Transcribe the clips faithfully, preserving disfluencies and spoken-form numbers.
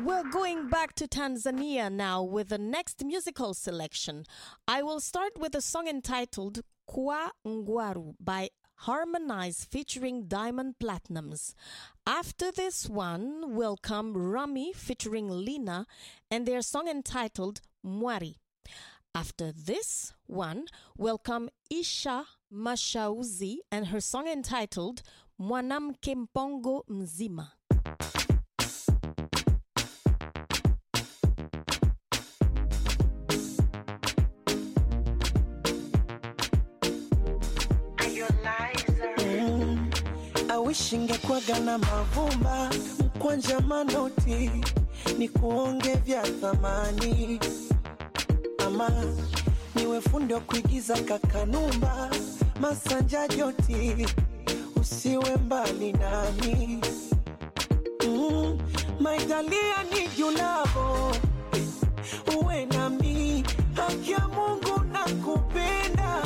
We're going back to Tanzania now with the next musical selection. I will start with a song entitled Kwa Ngwaru by Harmonize featuring Diamond Platnumz. After this one will come Rami featuring Lina and their song entitled Mwari. After this one will come Isha Mashauzi and her song entitled Mwanamke Mpongo Mzima. Shingekwaga na mavumba mkwanja manoti ni kuonge vya thamani ama niwe fundi wa kuigiza kakanumba masanja joti usiwe mbali nami mm, maitalia ni julavo uwe nami haki ya Mungu nakupenda.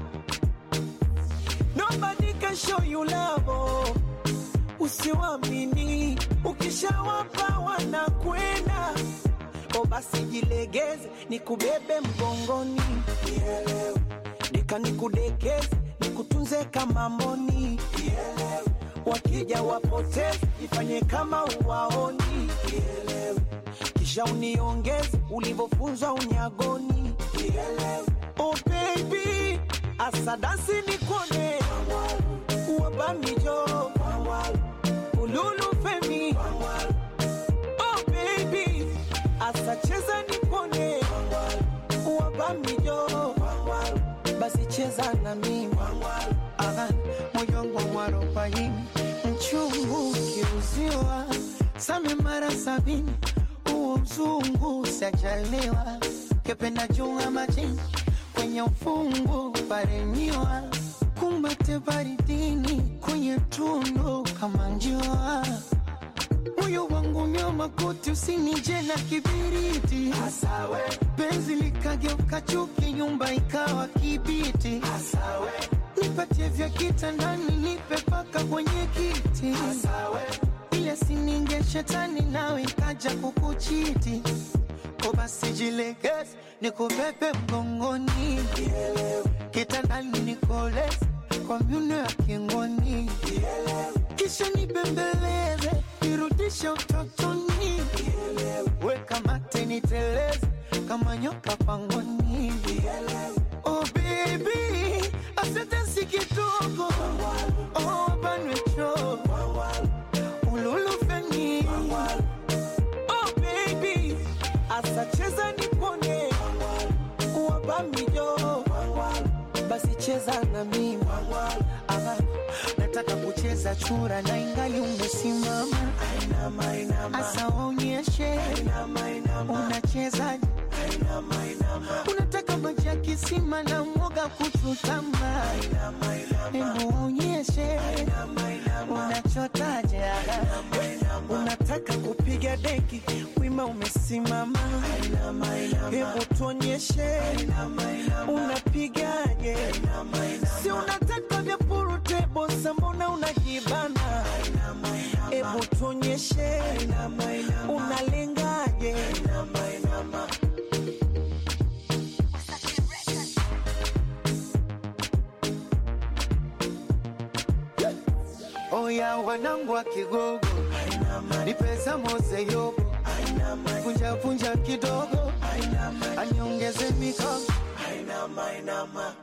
Nobody can show you love. Usiwamini, ukishawapa wanakwenda. O basi jilegeze, nikubebe mgongoni. Nielewe. Nika nikudekeze, nikutunze kama mboni. Nielewe. Wakija wapoteze, ifanye kama uwaoni. Nielewe. Kisha uniongeze, ulivofunzwa unyagoni. Nielewe. Oh baby, asadasi nikone. Uwabamijo. Ululu femi. Oh baby, asacheza nipone. Uwabamijo. Basi cheza na mimi. Aha, moyo wangu warobaini. Mchungu kiuziwa. Same mara sabini. Uo mzungu sajalewa. Kependa junga majini. Kwenye ufungu paremiwa. Kumbate baridini kwenye tundu kama njua. Moyo wangu nyoma kuti usinije na kibiriti. Asawe. Benzi likageuka chuki nyumba ikawa kibiti. Asawe. Nipatie vya kitandani nipe paka kwenye kiti. Asawe. Ile sininge shetani nawe ikaja kukuchiti. Ko basi jilegeze nikubebe mgongoni. Kitandani nikoleze kwa miuno ya kingoni. Kisha nibembeleze nirudishe utotoni. Weka mate niteleze kama nyoka pangoni. Oh baby, asante si kidogo. Oh banwe cho. Ululu feni. Oh baby, asacheza nipone. Uwabamijo. Basi cheza na mimi. Aha, nataka kucheza chura na ingali umesimama. Ainama inama. Asa onyeshe. Ainama inama. Unacheza. Ainama inama. Unataka maji ya kisima na mwoga kuchutama. Ainama inama. Hebu onyeshe. Ainama inama. Unachotaje. Ainama inama. Unataka kupiga deki wima umesimama. Ainama inama. Hebu tuonyeshe. Ainama inama. Unapigaje. Ainama inama. Si unataka vya purute bosa mbona unajibana. Ainama inama. Hebu tuonyeshe. Ainama inama. Unalengaje. Ainama inama. Oya wanangu wa Kigogo. Ni pesa mose yobo. Punja punja kidogo. Aniongeze mikono. Ainama inama.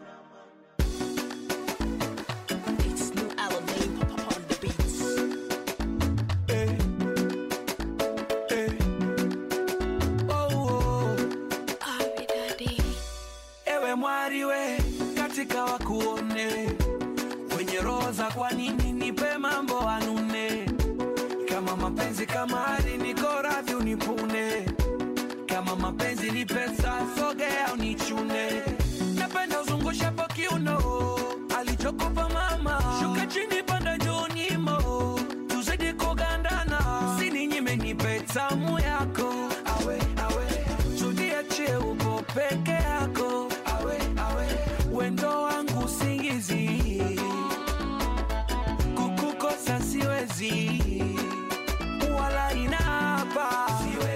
It's New Alamein Papa on the beats. Hey. Hey. Oh, oh. Abi daddy. Ewe mwari we katika wakuone. Kwenye roza kwa nini nipe mambo anune. Kama mapenzi kama hali niko radhi unipune. Kama mapenzi ni pesa sogea unichune. Napenda uzungushe po kiuno. Alichokupa mama. Shuka chini panda juu nimo. Tuzidi kugandana. Sini nyime nipe tamu yako. Awe, awe. Tudiache uko peke yako. Awe, awe. Wendo wangu singizi. Kukukosa siwezi. Wala inapa. Siwezi.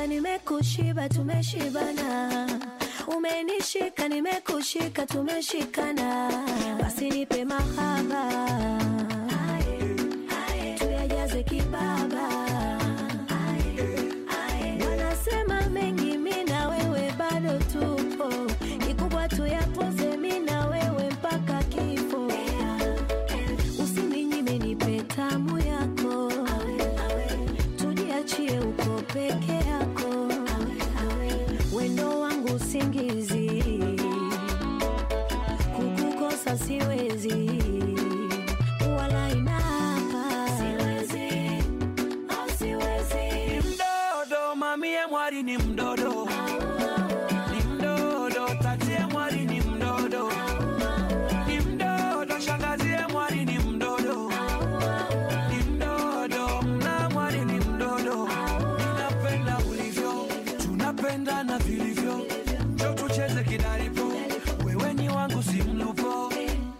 nimekushiba tumeshibana, umenishika nimekushika tumeshikana, basi nipe mahaba tuyajaze kibaba. Wanasema mengi mimi na wewe bado tupo, kikubwa tuyapoze mimi na wewe mpaka kifo. Usininyime nipe tamu yako, tujiachie uko peke yako, wendo wangu usingizi, kukukosa siwezi, wala inapa siwezi, oh siwezi. Mdodo mami ya mwari ni mdodo, ni mdodo tati ya mwari ni mdodo, ni mdodo shangazi ya mwari ni mdodo, ni mdodo mna mwari ni mdodo. Ninapenda ulivyo, tunapenda na vilivyo, njoo tucheze kidaripo, wewe ni wangu si mlupo.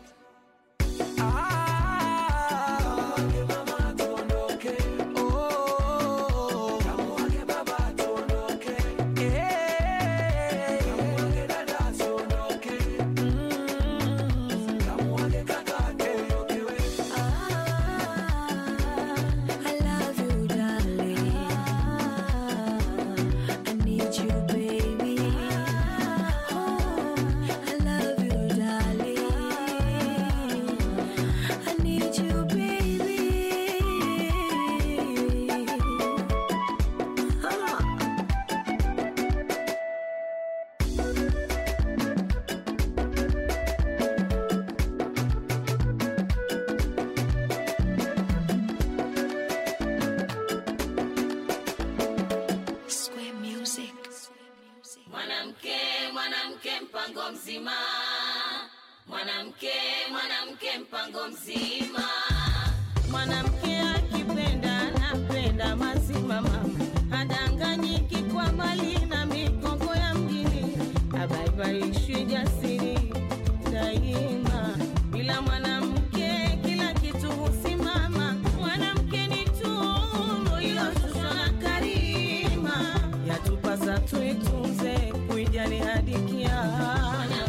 Mwanamke, mwanamke mpango mzima. Mwanamke, mwanamke mpango mzima. Mwanamke akipenda anapenda mazima mama, hadanganyiki kwa mali na mikongo ya mjini, abaibaishi jasiri daima. Bila mwanamke kila kitu husimama, mwanamke ni tunu iliyoshushwa na karima, yatupasa tuitunze kuijali hadi kiama.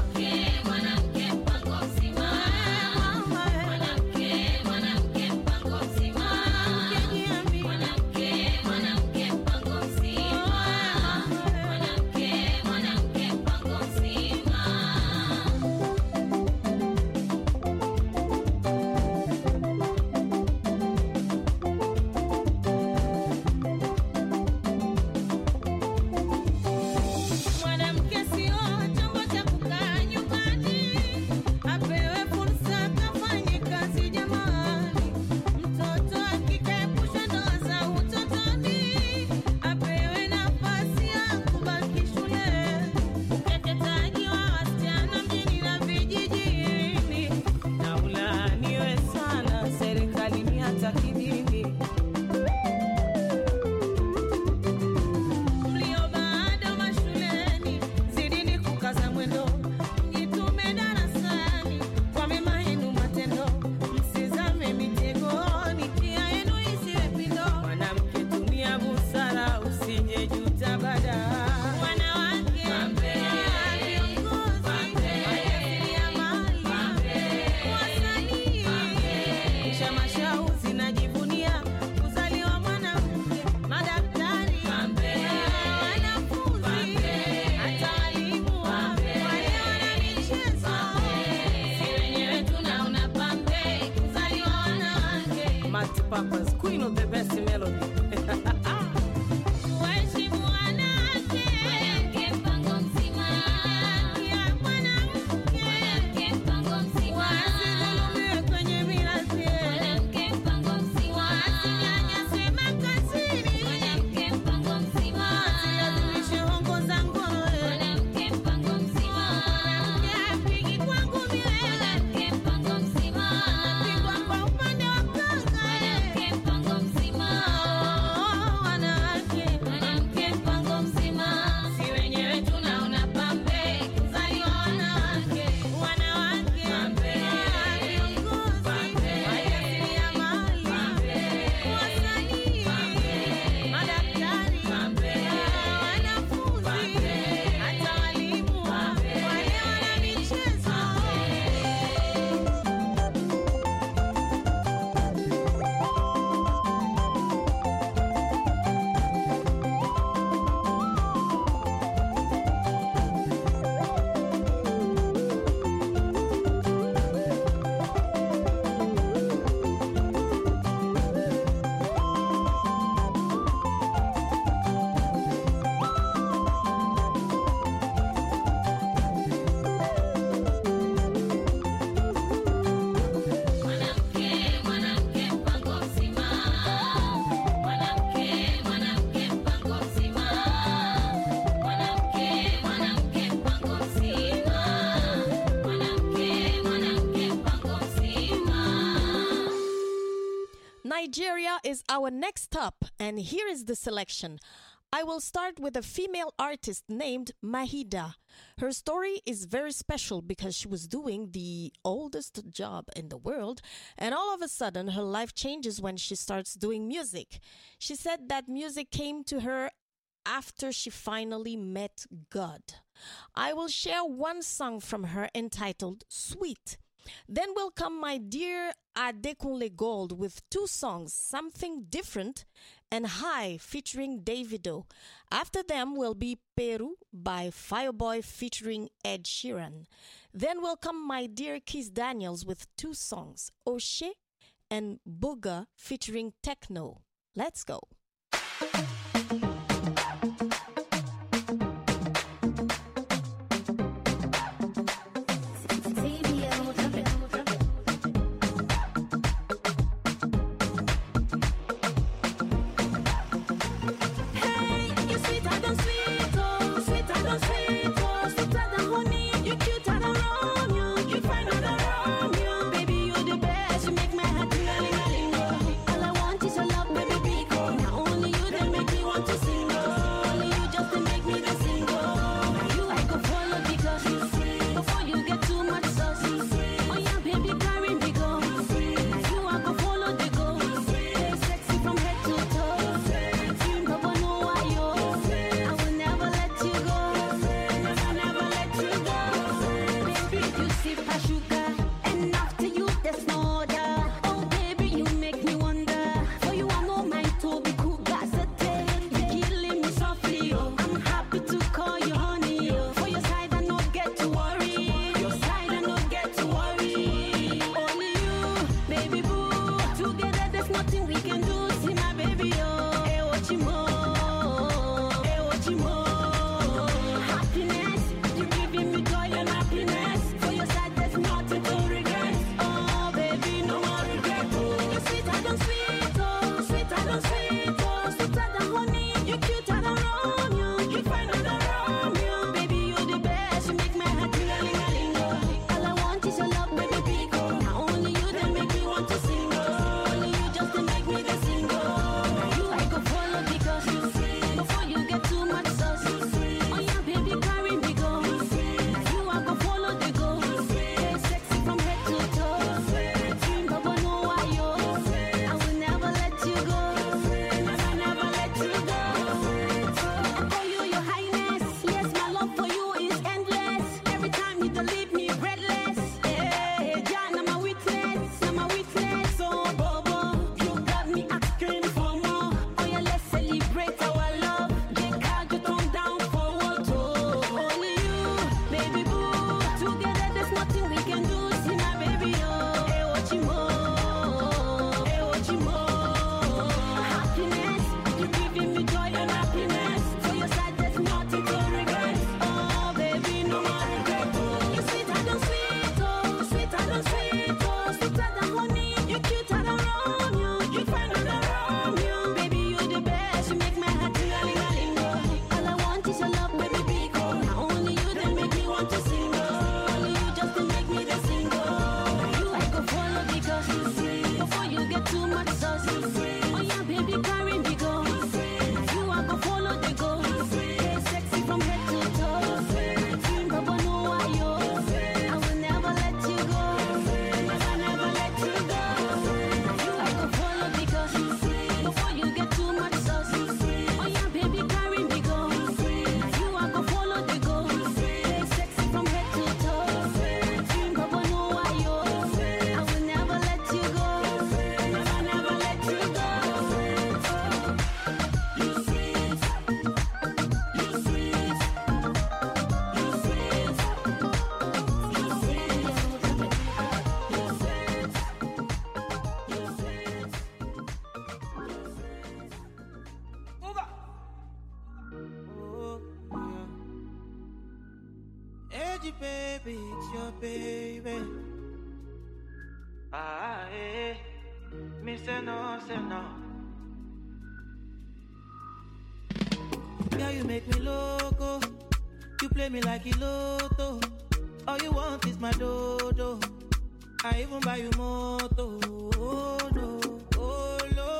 Papa's queen of the best melody. Mwanamke mpango mzima. Nigeria is our next stop, and here is the selection. I will start with a female artist named Mahida. Her story is very special because she was doing the oldest job in the world, and all of a sudden her life changes when she starts doing music. She said that music came to her after she finally met God. I will share one song from her entitled Sweet. Then will come my dear Adekunle Gold with two songs, Something Different and High featuring Davido. After them will be Peru by Fireboy featuring Ed Sheeran. Then will come my dear Kiss Daniels with two songs, Oshe and Booga featuring Techno. Let's go. Edgy baby, it's your baby. Ah, eh. Me say no, say no. Girl, you make me loco. You play me like a lotto. All you want is my dodo. I even buy you moto. Oh no, oh no.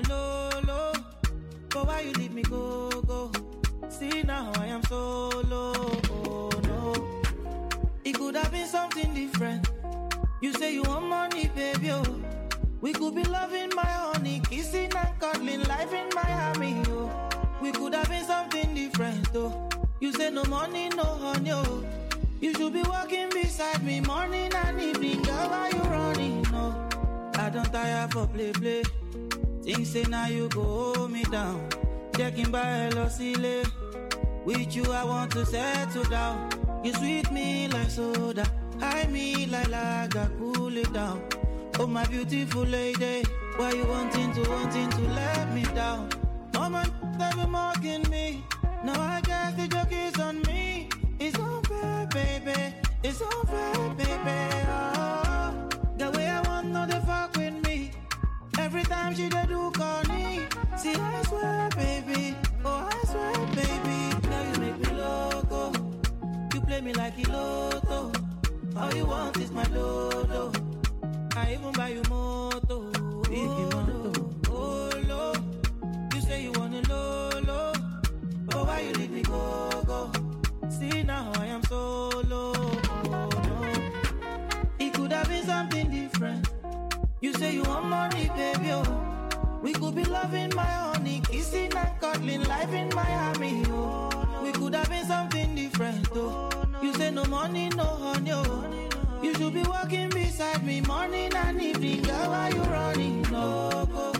low, low. But why you leave me go, go? See now I am solo, oh no. It could have been something different. You say you want money, baby, oh. We could be loving my honey, kissing and cuddling, life in Miami, oh. We could have been something different, oh. You say no money, no honey, oh. You should be walking beside me morning and evening, girl, why you running, no? I don't tire for play, play. Things say now you go hold me down. Checking by hello, silly. With you I want to settle down. You sweet me like soda, high me like lager, cool it down. Oh my beautiful lady, why you wanting to, wanting to let me down? No man ever mocking me. Now I guess the joke is on me. It's unfair, baby. It's unfair, baby. Oh, the way I want, no they fuck with me. Every time she dey do corny. See, I swear, baby. Oh, I swear, baby. Now you make me loco. You play me like a lotto. All you want is my dodo. I even buy you moto. If you want to, oh, low. You say you want a low, low. But why you leave me go, go? See now I am solo, oh, no. It could have been something different. You say you want money, baby, oh. We could be loving my honey, kissing and cuddling, life in Miami, oh. We could have been something different, oh. You say no money, no honey, oh. You should be walking beside me morning and evening, girl, why you running, no, go.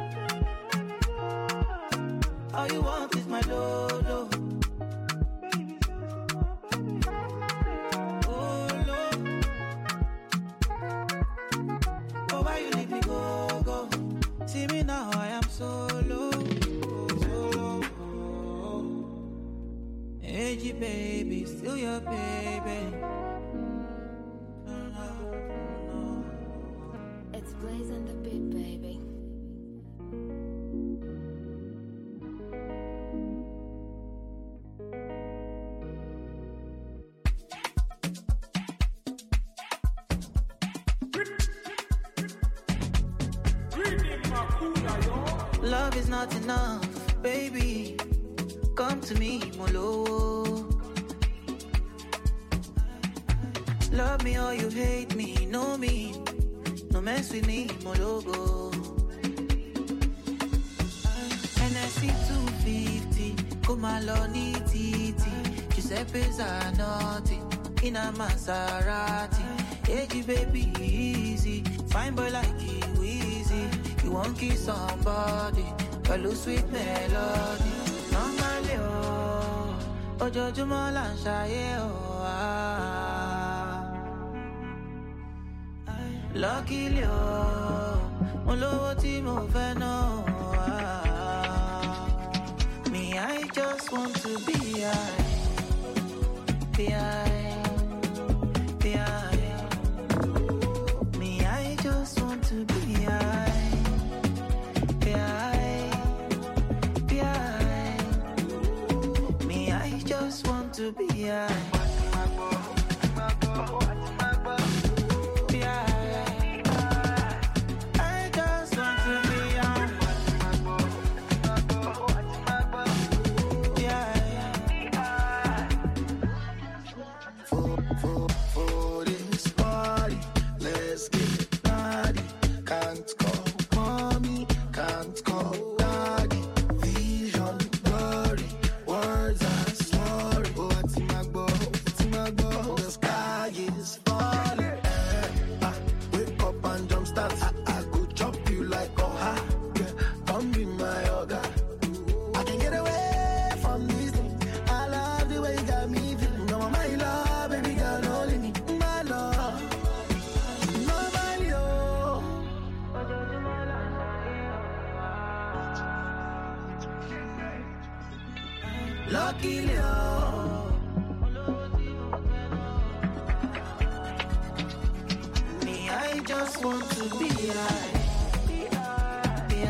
All you want is my dodo. Oh, Lord. Oh, why you leave me go, go? See me now, I am solo, solo. Hey, G baby, still your baby. No, no, no. It's blazing the beat, baby. Love is not enough, baby. Come to me, Molo. Love me or you hate me, know me. No mess with me, Mologo. N S C two fifty, come along, Titi. Giuseppe Zanotti, in a Maserati. Hey, baby, easy. Fine boy like you, easy. You won't kiss somebody, a little sweet melody. Normally, oh, Ojo Mola Shaye, oh, ah. Luckily, oh, Molo Timo Feno, ah. Me, I just want to be high, be high, be high. Me, I just want to be high. To be high. Luckily, oh. Me, I just want to be high. Be high, be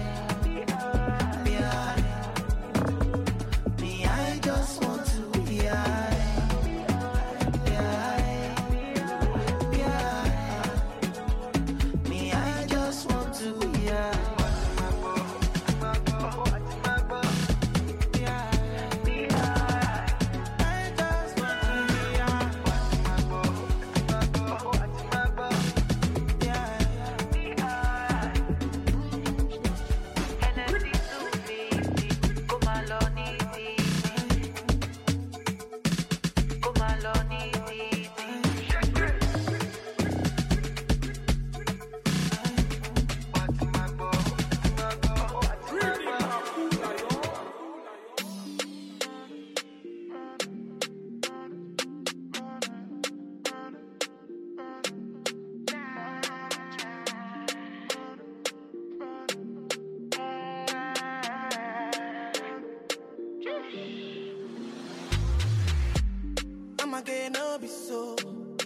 high. Me, I just want to be high. Be high, be high. Me, I just want to be high.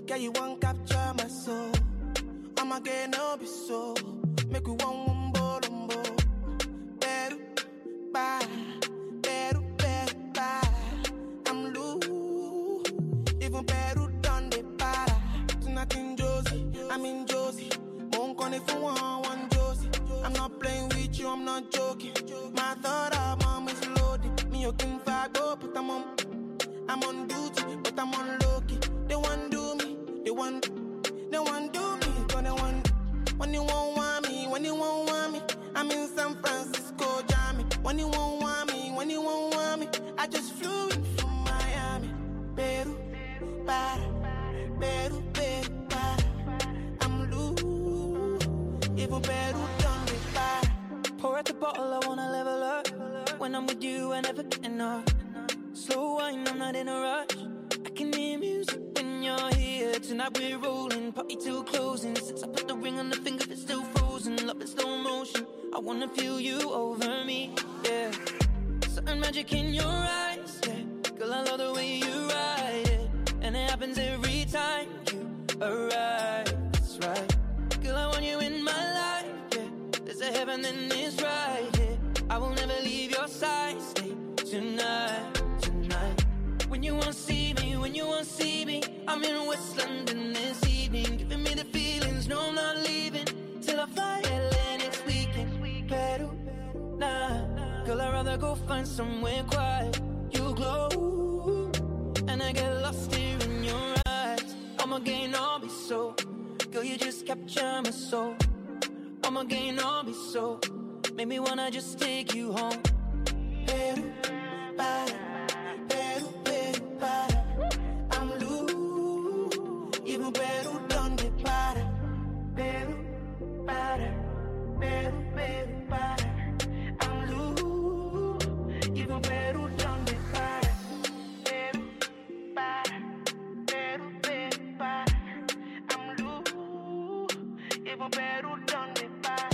Girl, you won't capture my soul. I'ma get no be so. Make you one one bolombo. Better, bye. Better, better, bye. I'm loose. Even better done the para. Tonight in Josie, I'm in Josie. Won't call if you want one Josie. I'm not playing with you, I'm not joking. My thought of mom is loaded. Me, you can fight up, but I'm on. I'm on duty, but I'm on low-key. They want do me, they want, they want do me. When they want, when you won't want me, when you won't want me, I'm in San Francisco, Jammy. When you won't want me, when you won't want me, I just flew in from Miami. Peru, para, Peru, Peru, para. I'm loose, even Peru done me para. Pour out the bottle, I wanna level up. When I'm with you, I never get enough. Slow wine, I'm not in a rush. I can hear music when you're here. Tonight we're rolling, party till closing. Since I put the ring on the finger, it's still frozen. Love in slow motion, I wanna feel you over me, yeah. Certain magic in your eyes, yeah. Girl, I love the way you ride it. And it happens every time you arrive, that's right. Girl, I want you in my life, yeah. There's a heaven and it's right, yeah. I will never leave your side, stay tonight. When you won't see me, when you won't see me, I'm in West London this evening, giving me the feelings, no I'm not leaving, till I fly L A next weekend. Peru, nah, girl I'd rather go find somewhere quiet. You glow, and I get lost here in your eyes. I'ma gain all be so, girl you just capture my soul. I'ma gain all be so, make me wanna just take you home. Peru, bye. I'm loose, even Peru done the para. Peru, para, Peru, Peru, para. I'm loose, even Peru done the para. Peru, para, Peru, Peru, para. I'm loose, even Peru done the para.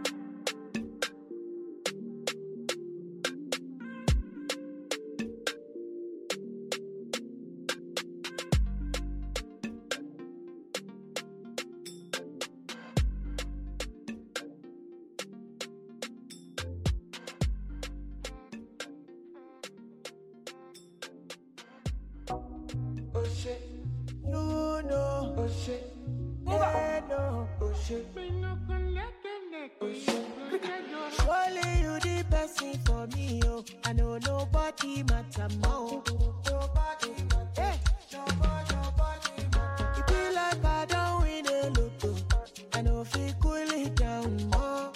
You know, oh shit, yeah, no, oh shit, oh shit. Surely you the person for me, oh. I know nobody matter more. Nobody matter, hey. Nobody, nobody matter. It be like I don't win a lotto. I know if you cool it down more.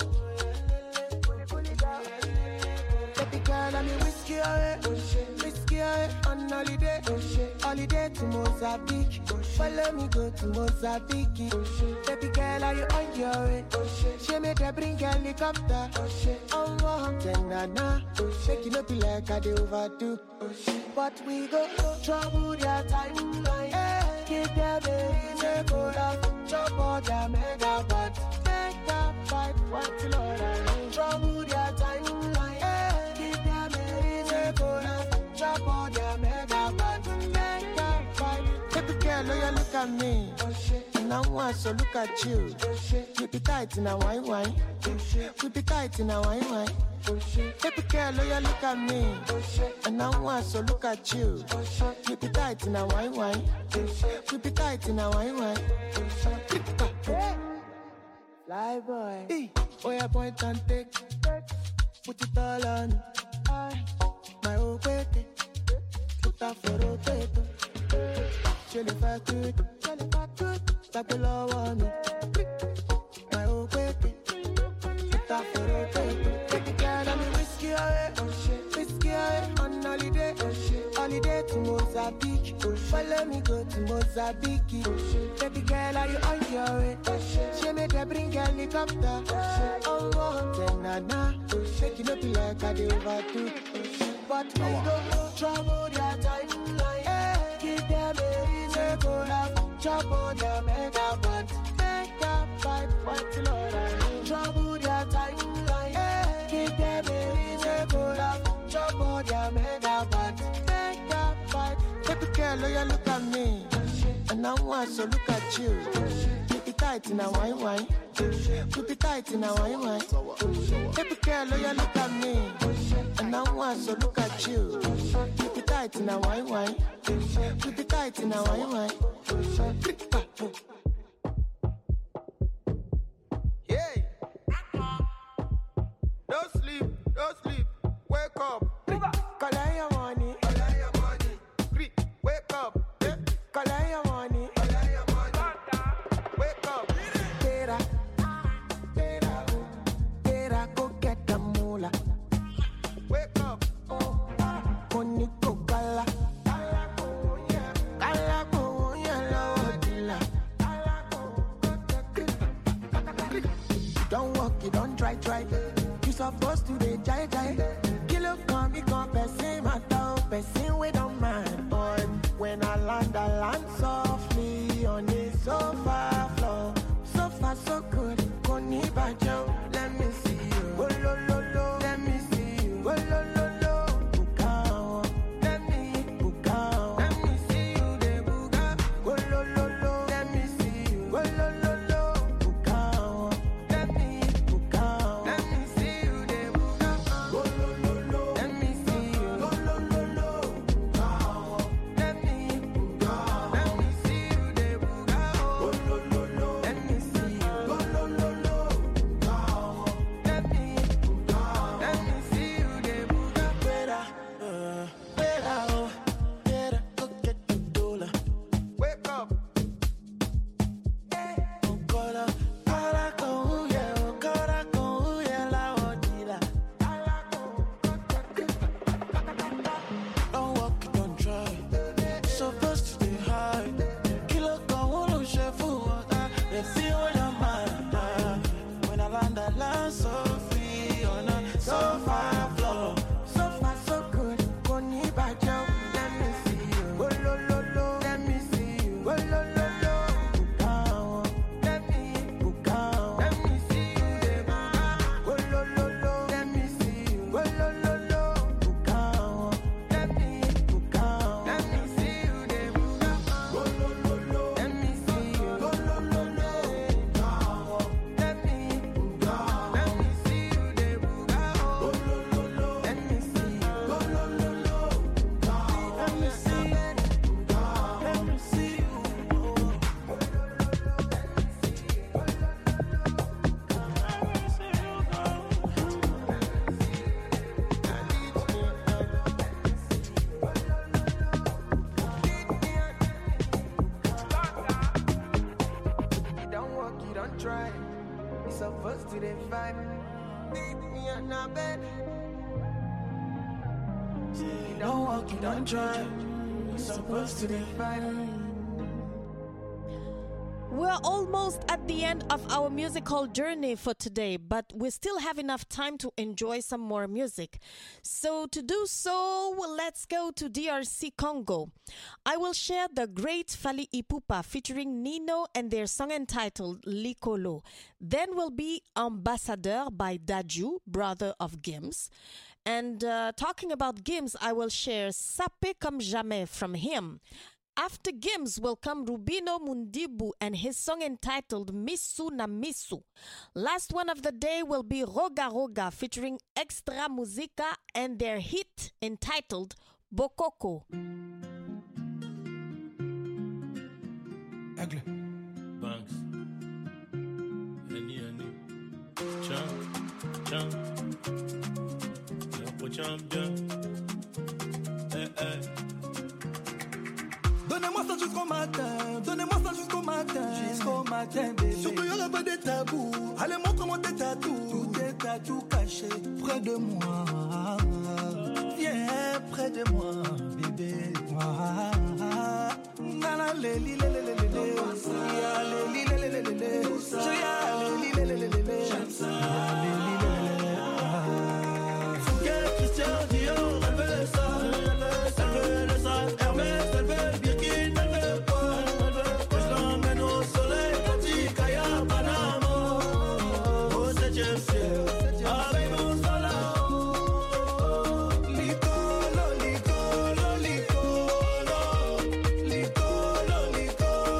Baby girl, I'm in whiskey away, whiskey away on holiday, holiday to Mozambique. Follow me, go to Mozambique. Baby girl, are you on your way? She made her bring helicopter. Oh, wow, then na shake it up like I do overdo. But we go trouble their timeline. Hey, give them a easy cola. Chop all their mega butt. Make that fight, what Lord I know. Trouble their timeline. Hey, give them a easy cola. Chop all their mega butt. Make that fight. Baby girl, oh you look at me. And I want so look at you. Keep it tight in a wine wine. Keep it tight in a wine wine. Baby girl, oh you look at me. And I want so look at you. Keep it tight in a wine wine. Keep it tight in a wine wine. Fly boy, hey. Oh yeah, point and take. Put it all on. My old baby. Put up for rotator. She le fait tout, she le fait tout. Ça peut l'avoir me. My old baby. Put up for rotator. Baby girl, I'm in whiskey away. Whiskey away on holiday. Holiday to Mozambique. Follow me, go to Mozambique. Baby girl, are you on your way? She made her bring helicopter. Oh, oh, then na na. Shake it up like I do overdo. But we go trouble their timeline. Hey, give them a easy cola. Chop on their mega butt. Make that fight, what Lord I know. Trouble their timeline. Hey, give them a easy cola. Chop on their mega butt. Make that fight. Baby girl, oh you look at me. And And now once so look at you. Keep it tight in a wine wine. Keep it tight in a wine wine. Baby girl, oh you look at me. And now once so look at you. Keep it tight in a wine wine. Keep it tight in a wine wine. Yeah. Don't sleep, don't sleep. Wake up. Call your money. Call your money. Wake up. Call your money. Call your money. Wake up. Tera, tera, tera, go get the moolah. Wake up. Money go kala. Kala go yellow dilla. Don't walk, you don't try, try. You supposed to be jai jai. Kilo come, me come, person my town, person we don't mind. But when I land, I land softly on the sofa floor. So far, so good. Koni bajo, let me see you. Oh, lo, lo, lo. Let me see you. Oh, lo, lo, lo. Bukao. Let me bukao. Let me see you, de buka. Oh, lo, lo, lo. Let me see you. Oh, lo, lo, lo. Bukao. Let me bukao. Let me see you, de buka. Oh, lo, lo, lo. Let me see you. Oh, lo, lo, lo. Bukao. Let me bukao. Let me see you, de buka. Oh, lo, lo, lo. Let me see you. Oh, lo, lo, lo. Bukao. Let me bukao. Let me see you, de buka. Fuera, uh, fuera, oh, fuera, go get the dollar. Wake up. Oh, cora, cora, con, yeah, oh, cora, con, yeah, la odila. Don't walk, don't try. Supposed to stay high. Kilo con uno chef water. They feel when I'm mad. When I land, I land so free on a sofa floor. So far, so good. Koni bajo, let me see you. Oh, lo, lo, lo. Let me see you. Oh, lo, lo, lo. Bukao. Let me bukao. Let me see you, de buka. Oh, lo, lo, lo. Let me see you. Oh, lo, lo, lo. Bukao. Let me bukao. Let me see you, de buka. Oh, lo, lo, lo. Let me see you. Oh, lo, lo, lo. Bukao. Let me bukao. Let me see you, de buka. Oh, lo, lo, lo. Let me see you. Oh, lo, lo, lo. Bukao. Let me see you. Bukao. Let me see you. You don't walk, you don't try. You supposed to dey fight. Leave me on my bed. You don't walk, you don't try. You supposed to dey fight. We're almost at the end of our musical journey for today, but we still have enough time to enjoy some more music. So to do so, let's go to D R C Congo. I will share the great Fally Ipupa featuring Nino and their song entitled Likolo. Then will be Ambassadeur by Dadju, brother of Gims. And uh, talking about Gims, I will share Sapé comme jamais from him. After Gims will come Rubino Mundibu and his song entitled Misu na Misu. Last one of the day will be Roga Roga featuring Extra Musica and their hit entitled Bokoko. Aigle. Banks. Any, any. Chum, chum. Y'a champion. Eh, eh. Donnez-moi ça jusqu'au matin, donnez-moi ça jusqu'au matin, Jusqu'au matin, bébé. surtout y'aura pas de tabou. Allez, montre-moi tes tatous, Tout est tatou caché près de moi. Viens près de moi, bébé. Nana, leli, leli, leli, leli. Ya, leli, leli, leli, leli. Ya, leli, leli, leli, leli. Ya, leli, leli, leli. Fouquet, Christian Dior, elle veut ça, elle veut le ça, Hermès, elle veut Birkin, elle veut quoi, elle veut que je l'emmène au soleil, Katika, Panama, au septième ciel, avec mon soleil. Licolo, licolo, licolo, licolo, licolo.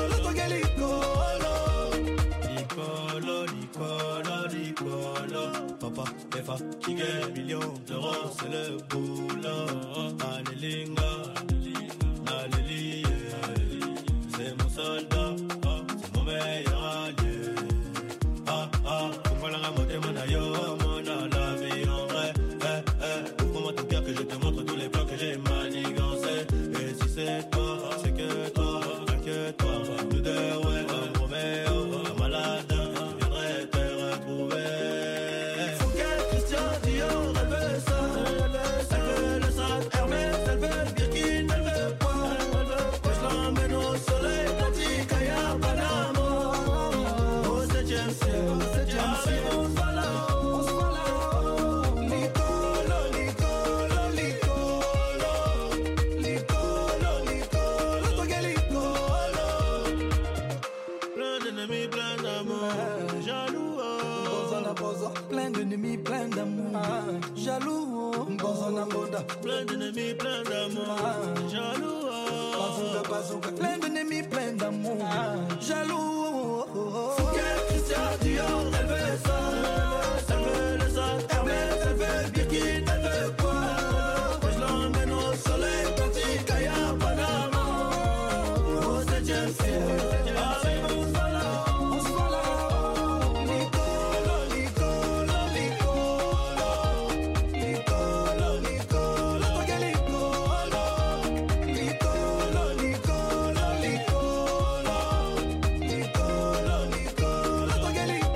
papa est fatigué. Millions d'euros, c'est le boulot. Allélinga, alléluia. C'est mon soldat, c'est mon meilleur allié. Ah ah, pourquoi la ramote mon aïe, mon la vie en vrai. Eh eh, ouvre-moi ton cœur que je te montre tous les plans que j'ai manigancés. Et si c'est toi, c'est que toi, inquiète-toi. Nous deux, ouais, un Roméo, un malade, viendrait te retrouver. Faut que Christian Dior, elle veut ça, elle veut le sac Hermès, elle veut le Birkin, elle veut quoi, que je l'emmène au soleil, Attica, Kaya, Panama, au septième ciel, au septième ciel, on se voit là, on se voit là. Licolo, licolo, licolo, licolo, licolo, toi qui es licolo. Plein d'ennemis, plein d'amour, jaloux, oh. Plein d'ennemis, plein d'amour, jaloux, plein d'ennemis, plein d'amour, jaloux, oh. plein d'ennemis, plein d'amour, jaloux. Faut que Christian Dior, elle veut ça, elle veut le sac Hermès, elle veut le Birkin, elle veut quoi, que je l'emmène au soleil, Attica, Kaya, Panama, au septième ciel. On se voit là, On se voit là, licolo, licolo, licolo, licolo, licolo, toi qui es licolo, licolo, licolo, licolo, licolo, licolo, toi qui es licolo.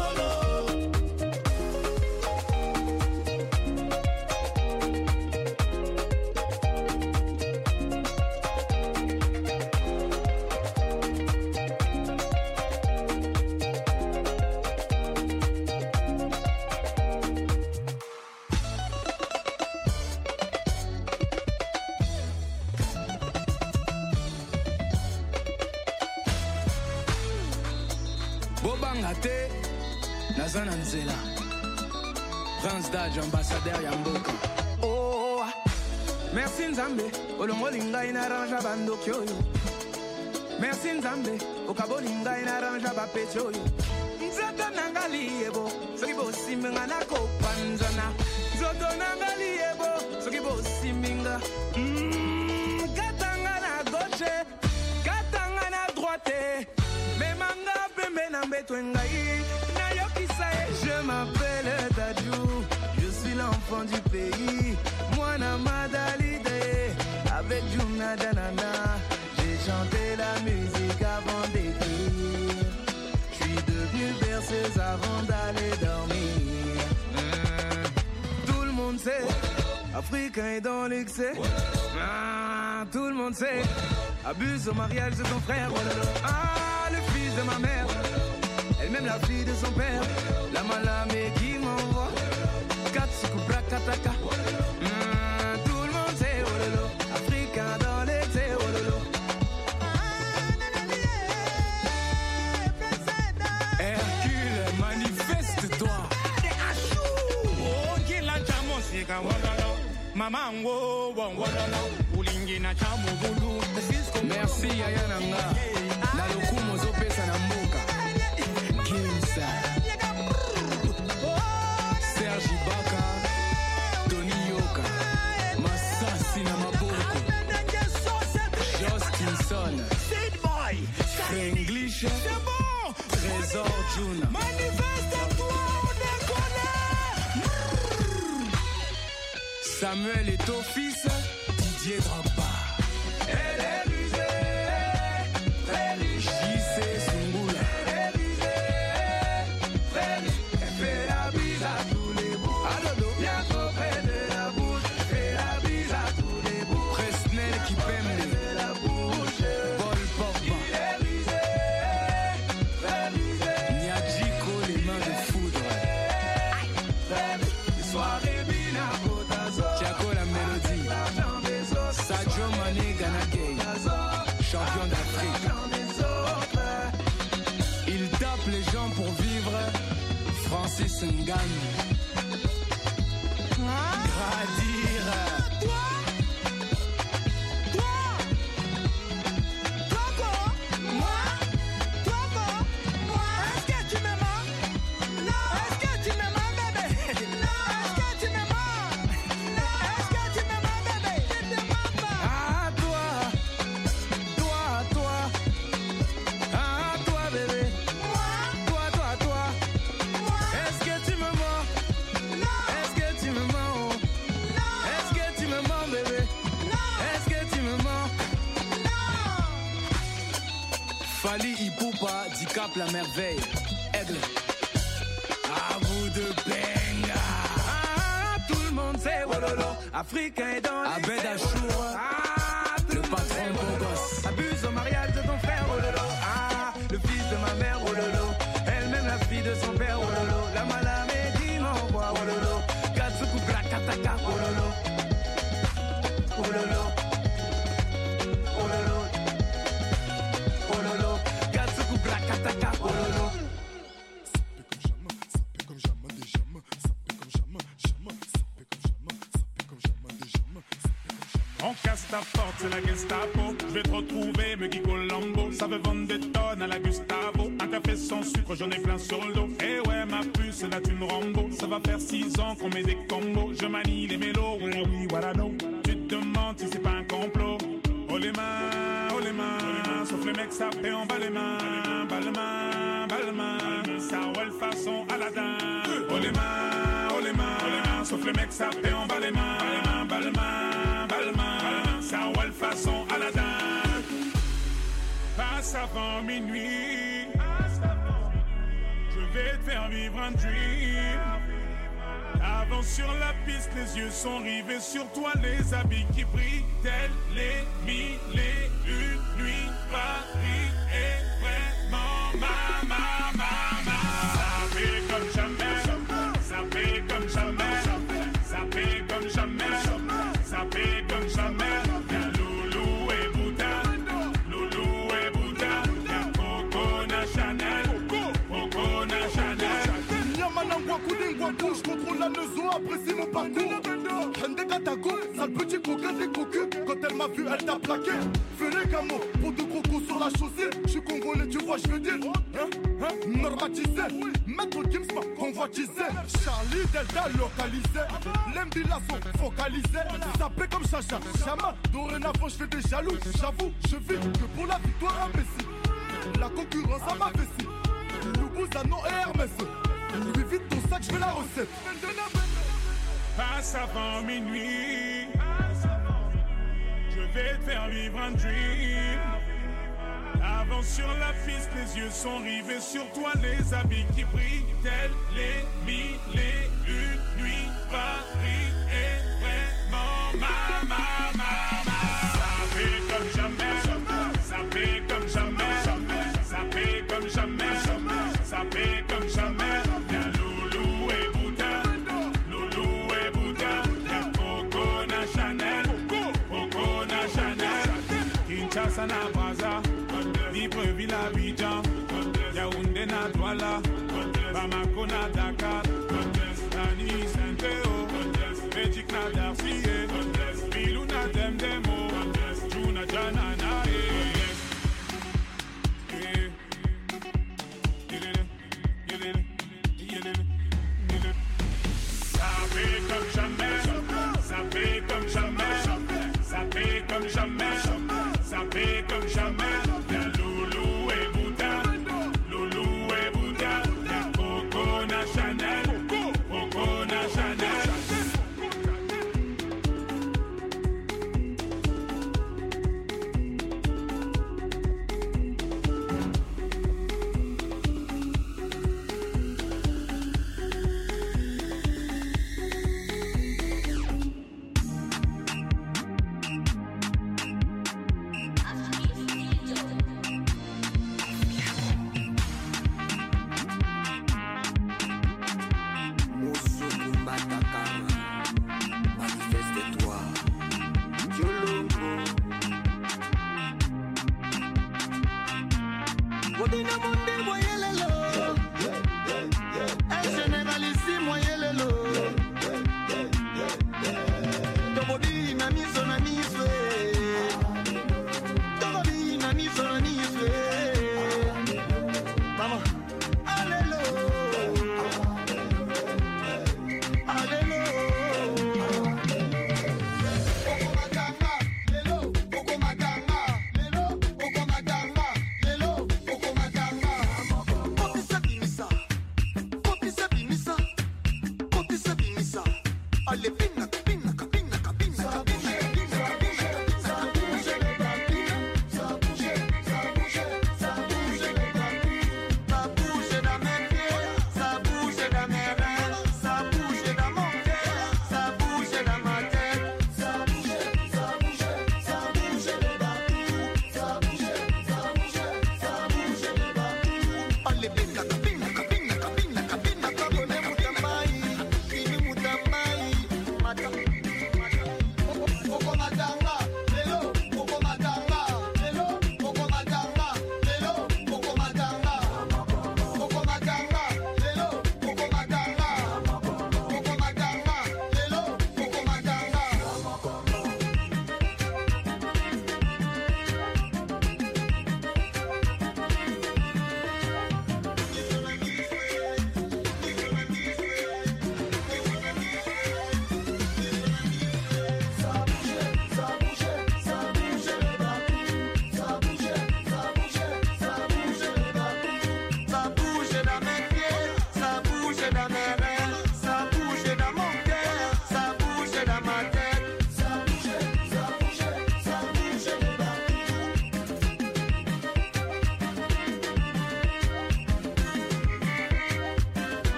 Bobangate, Nazana Nzela, Prince Daj, ambassadeur Yamboka. Oh, merci Nzambe, Olongolinga inaranja bandokyoyo. Merci Nzambe, Okabolinga inaranja bapetyoyo. Nzata nangali ebo, sokibo siminga nako panzana. Zoto nangali ebo, sokibo siminga. Mm, katanga na gauche, katanga na droite. Memanga pembe na mbetwengai, na yokisae. Je m'appelle Dadju, je suis l'enfant du pays. Moi na madalide, avec Jumna Danana. J'ai chanté la musique avant d'écrire. Je suis devenu berceuse avant d'aller dormir. Mmh. Tout le monde sait, Africain est dans l'excès. Ah, tout le monde sait, abuse au mariage de son frère. Ah, le fils de ma mère, elle-même la fille de son père. La malamé qui m'envoie Katsuku Brakataka. Mmh, tout le monde sait, oh lolo, Africain dans l'excès, oh lolo. Hercule, manifeste-toi. Oh, qui l'a chamon, c'est qu'un wololo. Maman, wo, wo, wololo. Ulingi na chamo bulu. Merci Ayananga. La lokumo zopesa na mboka. Kimsa. Serge Ibaka. Tony Yoka. Masasi na maboko. Justin Son. English. Trésor Juna. Manifeste-toi, on déconne. Samuel est au fils. Didier Drogba. Elle est rusée, très riche. J C Sungula. Elle est rusée, très riche. Elle fait la bise à tous les bouts. Adodo, bientôt près de la bouche. Elle fait la bise à tous les bouts. Presnel qui pème la bouche. Paul Pogba. Il est rusé, très rusé. Nyadjiko, les mains de foudre. Très riche. Soirée Bina Botazo. Tiago la mélodie. Sadio Mané Ganagay, champion d'Afrique. Il tape les gens pour vivre. Francis Ngagne. Gradire. Toi, toi, toi quoi? Moi, toi quoi? Moi. Est-ce que tu m'aimes? Non. Est-ce que tu m'aimes, bébé? Cap la merveille, Aigle. À vous de benga. Ah, tout le monde sait, wololo. Africain est dans les Abed Achour. Ah, le patron beau gosse. Abuse au mariage de ton frère, wololo. Ah, le fils de ma mère, wololo. Elle-même la fille de son père, wololo. La malame dit m'envoie, wololo. Katsuku Brakataka, wololo. Wololo. Wololo. Wololo. Katsuku Brakataka, wololo. On casse ta porte, c'est la Gestapo. Je vais te retrouver, me Guy Colombo. Ça veut vendre des tonnes à la Gustavo. Un café sans sucre, j'en ai plein sur le dos. Eh ouais, ma puce, là tu me Rambo. Ça va faire six ans qu'on met des combos. Je manie les mélos, oui, oui, voilà, non. Tu te demandes si c'est pas un complot. Oh les mains, oh les mains. Sauf les mecs, ça fait en bas les mains. Bas les mains, bas les mains. Ça roule façon Aladdin. Oh les mains, oh les mains. Oh les mains. Sauf les mecs, ça fait en bas les mains. Bas les mains, bas les mains. Ça roule façon Aladdin. Passe avant minuit. Je vais te faire vivre un dream. Avance sur la piste, les yeux sont rivés sur toi, les habits qui brillent, tels les mille et une nuits. Paris est vraiment ma, ma, ma, ma. Ça fait comme jamais, ça fait comme jamais, ça fait comme jamais, ça fait comme jamais. Y'a Loulou et Bouddha, Loulou et Bouddha, y'a Coco Chanel, Coco Chanel. Je contrôle la maison, apprécie mon parcours. Hende Katago, sale petit coquin des cocus. Quand elle m'a vu, elle t'a plaqué. Fais les camos pour deux crocos sur la chaussée. Je suis congolais, tu vois, je veux dire. Hein, hein, normatisé. Maître Gims m'a convoitisé. Charlie Delta localisé. L'Mbila sont focalisés. Ça paie comme Chacha, Chama. Dorénavant, je fais des jaloux. J'avoue, je vis que pour la victoire imbécile. La concurrence à ma vessie. Loubouzanon et Hermès. Lui vite ton sac, je fais la recette. Passe avant minuit. Je vais te faire vivre un dream. Avance sur la piste, les yeux sont rivés sur toi, les habits qui brillent, tels les mille et une nuits. Paris est vraiment ma, ma, ma, ma. Ça fait comme jamais, ça fait comme jamais, ça fait comme jamais, ça fait comme jamais. Sana Braza, Libreville Abidjan, Yaoundé na Douala, Bamako na Dakar, Nani Saint-Théo, Belgique na Darcy, Bilou na Demdemo, Juna Jana na Ça fait comme jamais, ça fait comme jamais, ça fait comme jamais. Ça fait comme jamais. Y'a Loulou et Bouddha, Loulou et Bouddha. Y'a Coco na Chanel, Coco na Chanel.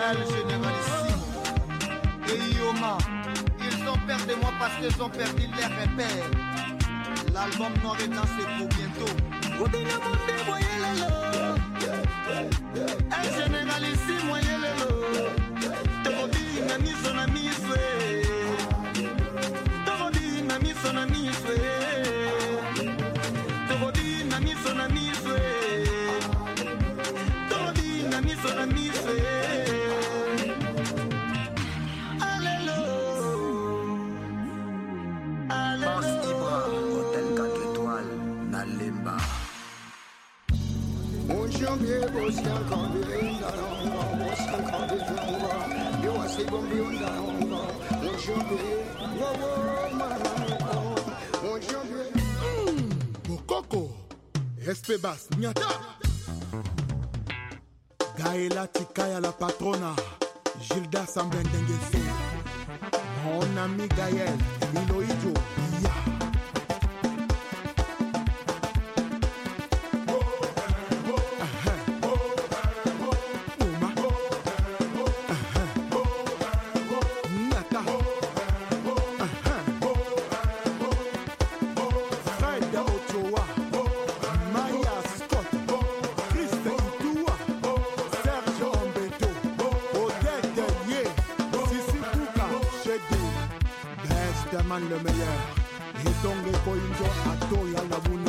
El Généralissimo et Ioma. Ils ont peur de moi parce qu'ils ont perdu les repères. L'album noir et blanc c'est pour bientôt. El Généralissimo yelelo. Tobi na miso na miswe. Tobi na miso na miswe. Tobi na miso na miswe. Tobi na miso na miswe. Allélo. Allélo. Hôtel quatre étoiles, Nalemba. Mon janvier, vos chiens quand ils ont vos chiens quand ils ont yo assez bon bien dans mon janvier, mon janvier. Bokoko, Espebas, Nyata. Gaëla Tikaya la patrona, Gilda Sambendengeso. Mon ami Gaël, Miloïdjo, Ya. Le meilleur et donc les coinjo à Toya la Bouni.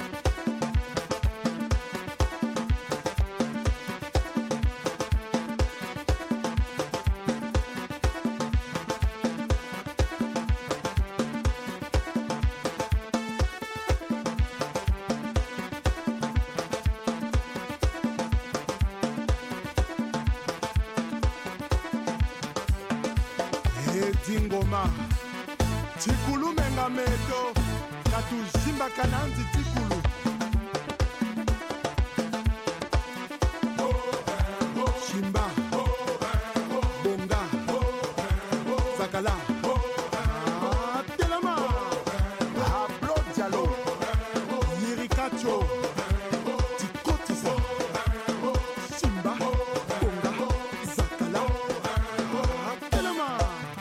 Et Dingoma Tikulu menga meto Katu jimba kananzi tikulu Shimba Bonga Sakala Telema Ablo Diallo Yirikacho Tikotisa Shimba Bonga Sakala Telema.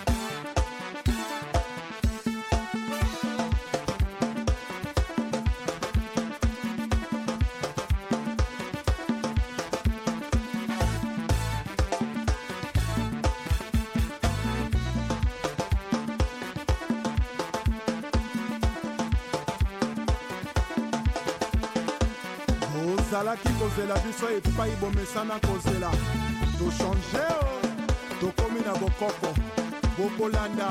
Ozalaki kozela biso epai bomesana kozela tochange o tokomi na bokoko bokolanda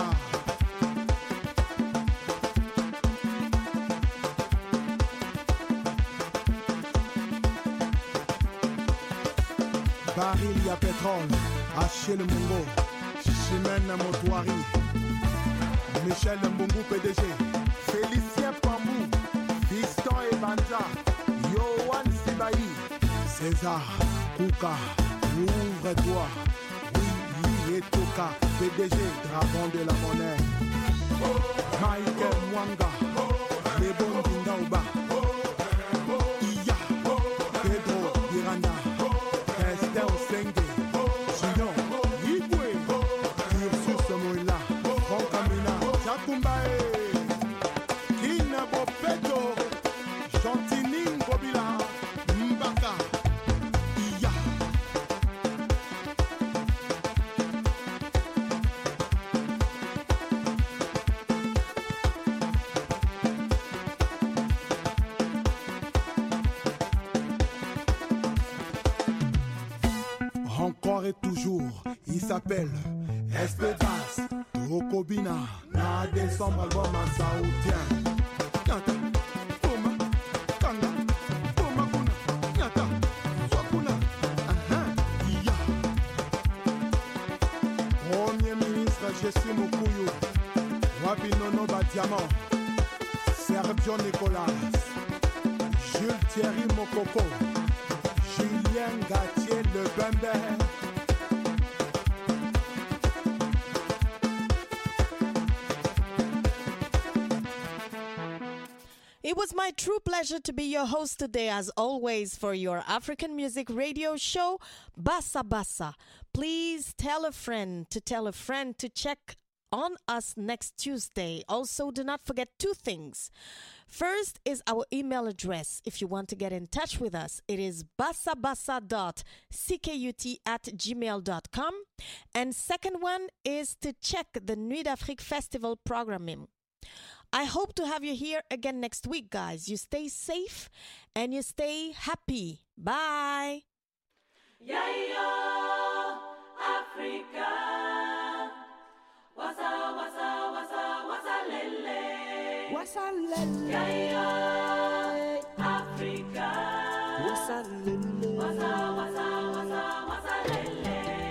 baril ya pétrole Achille Mungo Chimène Motoari Michel Mbungu P D G Félicien Pambou Fiston Ebanza Yohan Sibaï, César, Kouka, ouvre-toi, oui, oui, et Toka, P D G, dragon de la monnaie, Michael Mwanga, Lebon Dindaouba, Iya, Pedro Miranda, Esther Osenge, Junior, Yibwe, Ursus Moïla, Franck Amina, Jakumbae, Kina Bopeto, Chantini Ngobila, Mbaka, Iya. Encore et toujours, il s'appelle Espédas, Okobina, na décembre album en saoudien. Nyata, Toma, Kanga, Toma Kuna, Nyata, Swakuna, aha, Iya. Premier ministre Jessie Mukuyu, Wabinono Badiamant, Sergio Nicolas, Jules Thierry Mokoko, Julien Gatier Le Bembe. It was my true pleasure to be your host today, as always, for your African music radio show, Bassa Bassa. Please tell a friend to tell a friend to check on us next Tuesday. Also, do not forget two things. First is our email address. If you want to get in touch with us, it is bassabassa dot ckut at gmail dot com. And second one is to check the Nuit d'Afrique Festival programming. I hope to have you here again next week, guys. You stay safe and you stay happy. Bye. Yeah, yeah, Africa. Wasa, wasa, wasa, wasa, lele. Wasa, lele. Yeah, yeah, Africa. Wasa, lele. Wasa, wasa, wasa, wasa, lele.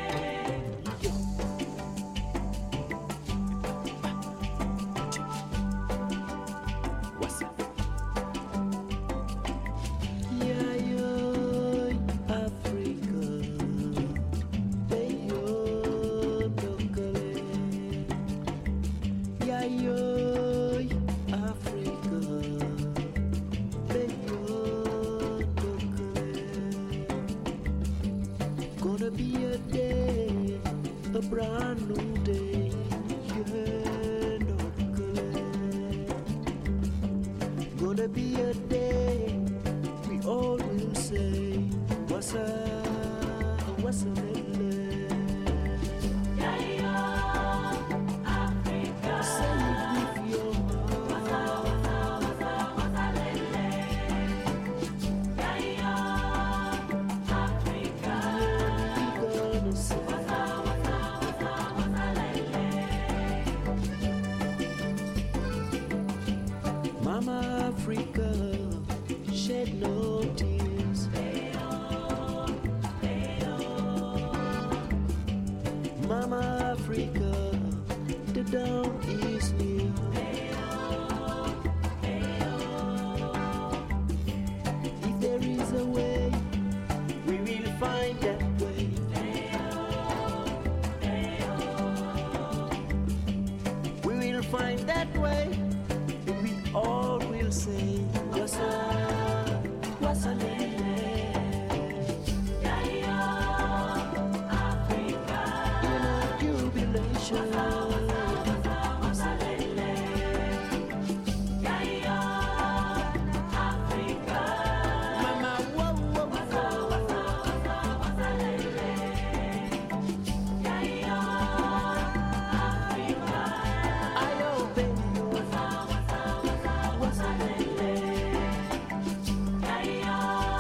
A brand new day, yeah, gonna be a day we all will say, what's up, what's up, yeah, yeah, Africa. Say it with your heart. What's up, what's up, what's up, what's up, lele. Yeah, yeah, Africa. We gonna say. Mama Africa, shed no tears. Mama Africa, the dawn is near. If there is a way, we will find that way. We will find that way. All will say, what's up, what's up, yeah, yeah, Africa. In a jubilation, what's up, yeah, yeah, Africa. Mama, whoa, whoa, what's up, what's up, what's up, yeah, yeah, Africa. I obey you. What's up, what's up, what's up, yeah, yeah.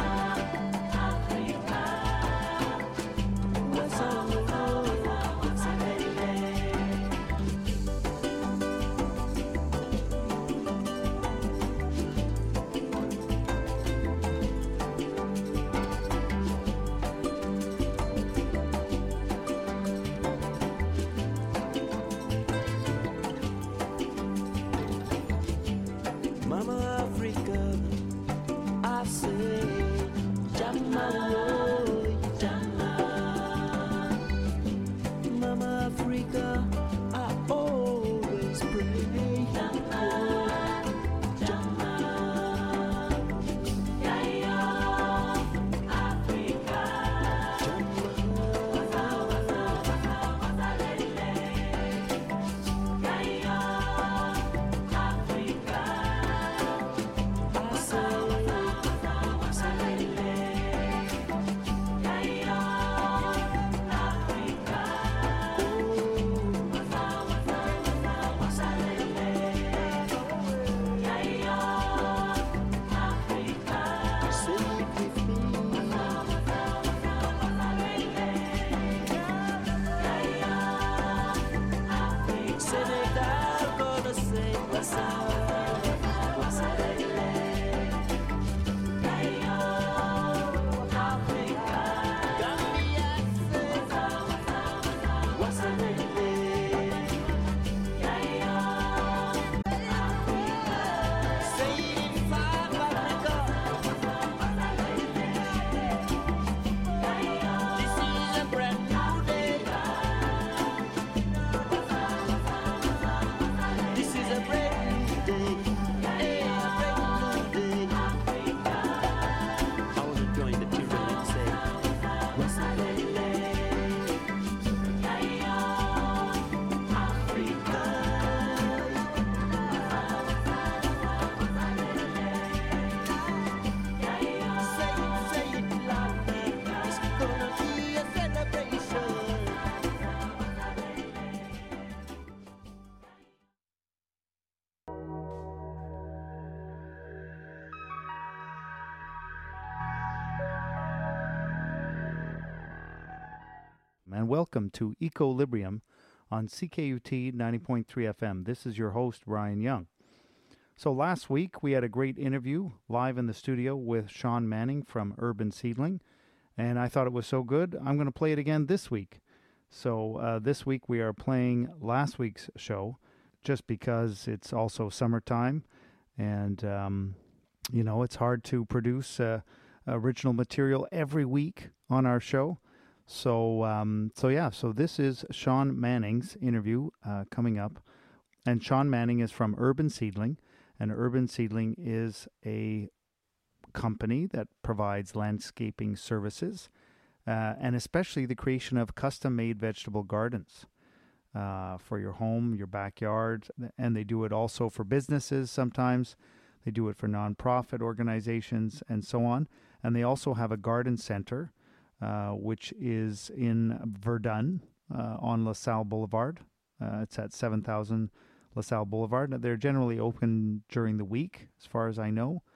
and welcome to Equilibrium on C K U T ninety point three F M. This is your host, Ryan Young. So last week we had a great interview live in the studio with Sean Manning from Urban Seedling, and I thought it was so good, I'm going to play it again this week. So uh, this week we are playing last week's show just because it's also summertime, and um, you know, it's hard to produce uh, original material every week on our show. So, um, so yeah, so this is Sean Manning's interview uh, coming up. And Sean Manning is from Urban Seedling, and Urban Seedling is a company that provides landscaping services, uh, and especially the creation of custom-made vegetable gardens uh, for your home, your backyard, and they do it also for businesses sometimes. They do it for nonprofit organizations and so on. And they also have a garden center, uh, which is in Verdun uh, on LaSalle Boulevard. Uh, it's at seven thousand LaSalle Boulevard. They're generally open during the week, as far as I know.